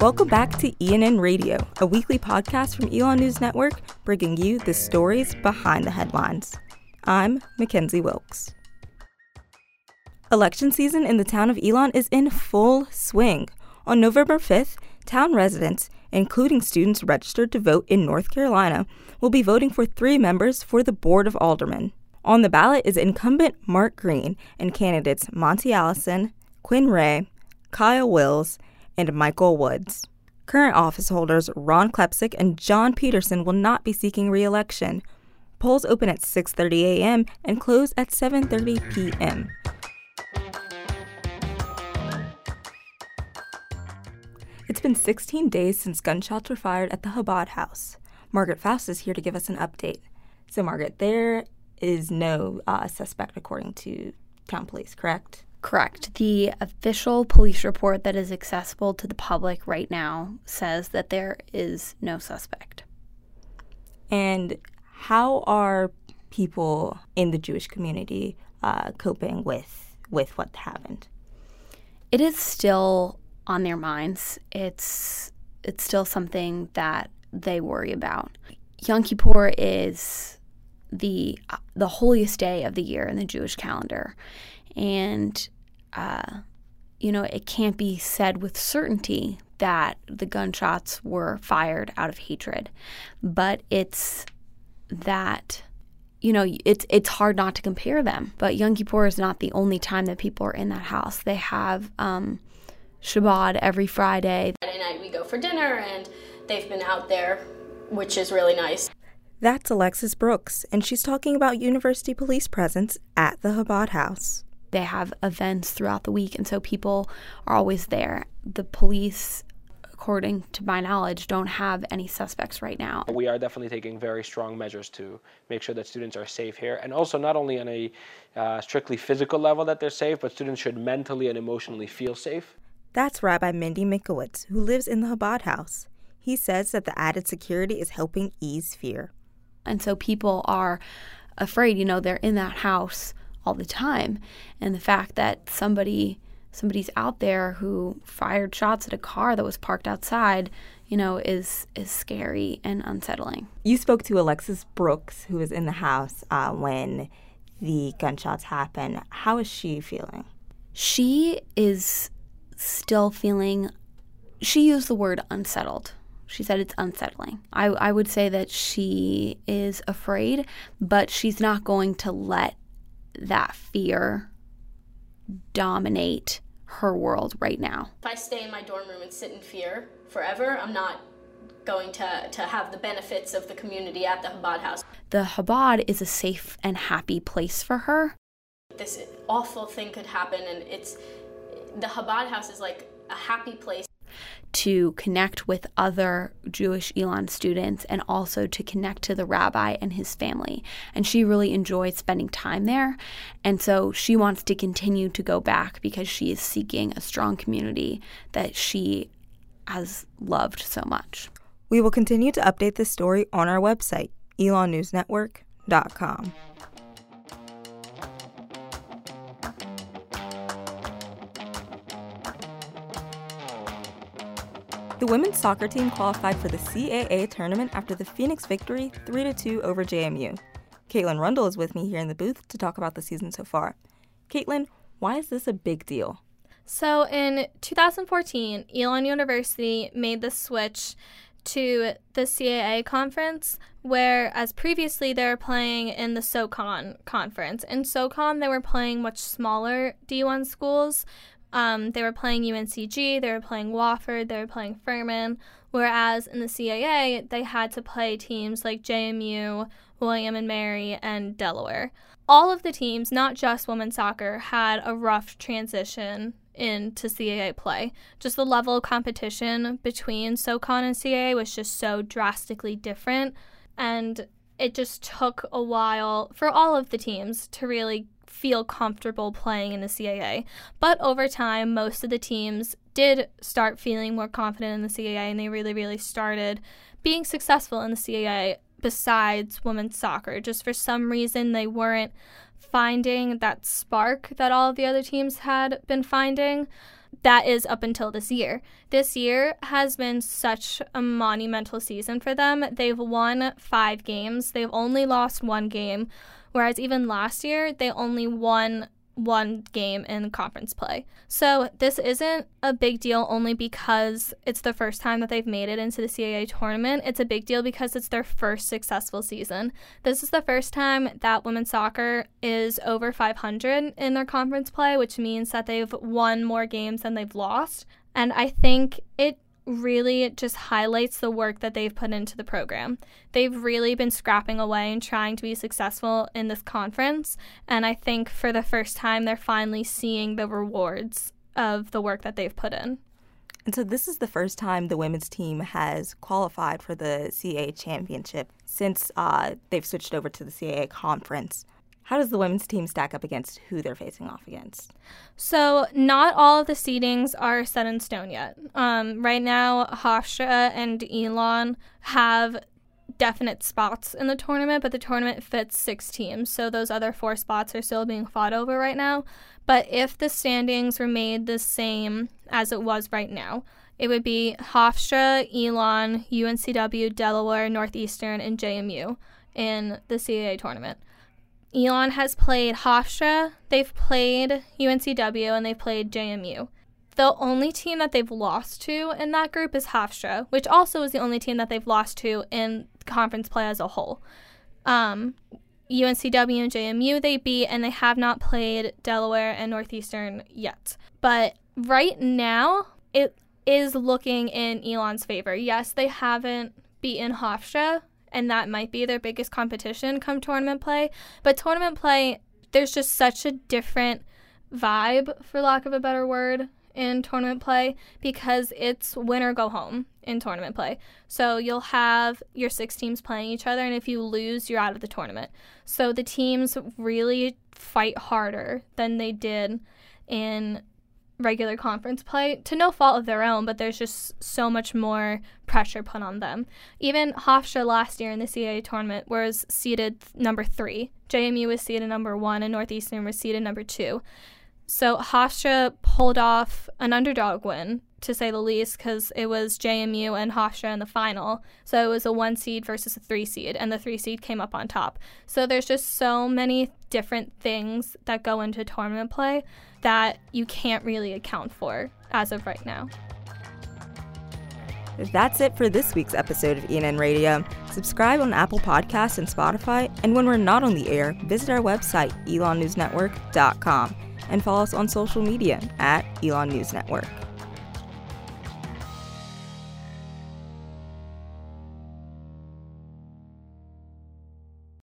Welcome back to ENN Radio, a weekly podcast from Elon News Network, bringing you the stories behind the headlines. I'm Mackenzie Wilkes. Election season in the town of Elon is in full swing. On November 5th, town residents, including students registered to vote in North Carolina, will be voting for 3 members for the Board of Aldermen. On the ballot is incumbent Mark Green and candidates Monty Allison, Quinn Ray, Kyle Wills, and Michael Woods. Current office holders Ron Klepsik and John Peterson will not be seeking re-election. Polls open at 6:30 a.m. and close at 7:30 p.m. It's been 16 days since gunshots were fired at the Chabad House. Margaret Faust is here to give us an update. So, Margaret, there is no suspect according to town police, correct? Correct. The official police report that is accessible to the public right now says that there is no suspect. And how are people in the Jewish community coping with what happened? It is still on their minds. It's still something that they worry about. Yom Kippur is the holiest day of the year in the Jewish calendar. And, it can't be said with certainty that the gunshots were fired out of hatred. But it's that, it's hard not to compare them. But Yom Kippur is not the only time that people are in that house. They have Shabbat every Friday. Friday night we go for dinner, and they've been out there, which is really nice. That's Alexis Brooks, and she's talking about University Police presence at the Chabad House. They have events throughout the week, and so people are always there. The police, according to my knowledge, don't have any suspects right now. We are definitely taking very strong measures to make sure that students are safe here, and also not only on a strictly physical level that they're safe, but students should mentally and emotionally feel safe. That's Rabbi Mindy Minkowitz, who lives in the Chabad House. He says that the added security is helping ease fear. And so people are afraid, they're in that house all the time. And the fact that somebody's out there who fired shots at a car that was parked outside, is scary and unsettling. You spoke to Alexis Brooks, who was in the house when the gunshots happened. How is she feeling? She is still feeling, she used the word unsettled. She said it's unsettling. I would say that she is afraid, but she's not going to let that fear dominate her world right now. If I stay in my dorm room and sit in fear forever, I'm not going to have the benefits of the community at the Chabad House. The Chabad is a safe and happy place for her. This awful thing could happen, and the Chabad House is like a happy place. To connect with other Jewish Elon students and also to connect to the rabbi and his family. And she really enjoyed spending time there. And so she wants to continue to go back because she is seeking a strong community that she has loved so much. We will continue to update this story on our website, elonnewsnetwork.com. The women's soccer team qualified for the CAA tournament after the Phoenix victory 3-2 over JMU. Caitlin Rundle is with me here in the booth to talk about the season so far. Caitlin, why is this a big deal? So in 2014, Elon University made the switch to the CAA conference, whereas previously they were playing in the SoCon conference. In SoCon, they were playing much smaller D1 schools. They were playing UNCG, they were playing Wofford, they were playing Furman, whereas in the CAA, they had to play teams like JMU, William and Mary, and Delaware. All of the teams, not just women's soccer, had a rough transition into CAA play. Just the level of competition between SoCon and CAA was just so drastically different, and it just took a while for all of the teams to really feel comfortable playing in the CAA. But over time, most of the teams did start feeling more confident in the CAA, and they really, really started being successful in the CAA besides women's soccer. Just for some reason, they weren't finding that spark that all of the other teams had been finding. that is up until this year. This year has been such a monumental season for them. They've won 5 games. They've only lost 1 game, whereas even last year, they only won 1 game in conference play. So this isn't a big deal only because it's the first time that they've made it into the CAA tournament. It's a big deal because it's their first successful season. This is the first time that women's soccer is over 500 in their conference play, which means that they've won more games than they've lost. And I think it really just highlights the work that they've put into the program. They've really been scrapping away and trying to be successful in this conference, and I think for the first time they're finally seeing the rewards of the work that they've put in. And so this is the first time the women's team has qualified for the CAA championship since they've switched over to the CAA conference. How does the women's team stack up against who they're facing off against? So not all of the seedings are set in stone yet. Right now, Hofstra and Elon have definite spots in the tournament, but the tournament fits 6 teams, so those other 4 spots are still being fought over right now. But if the standings were made the same as it was right now, it would be Hofstra, Elon, UNCW, Delaware, Northeastern, and JMU in the CAA tournament. Elon has played Hofstra, they've played UNCW, and they've played JMU. The only team that they've lost to in that group is Hofstra, which also is the only team that they've lost to in conference play as a whole. UNCW and JMU they beat, and they have not played Delaware and Northeastern yet. But right now, it is looking in Elon's favor. Yes, they haven't beaten Hofstra, and that might be their biggest competition come tournament play. But tournament play, there's just such a different vibe, for lack of a better word, in tournament play because it's win or go home in tournament play. So you'll have your 6 teams playing each other, and if you lose, you're out of the tournament. So the teams really fight harder than they did in regular conference play, to no fault of their own, but there's just so much more pressure put on them. Even Hofstra last year in the CAA tournament was seeded number 3. JMU was seeded number 1, and Northeastern was seeded number 2. So Hofstra pulled off an underdog win, to say the least, because it was JMU and Hofstra in the final. So it was a 1 seed versus a 3 seed, and the 3 seed came up on top. So there's just so many different things that go into tournament play that you can't really account for as of right now. That's it for this week's episode of ENN Radio. Subscribe on Apple Podcasts and Spotify, and when we're not on the air, visit our website, elonnewsnetwork.com, and follow us on social media at Elon News Network.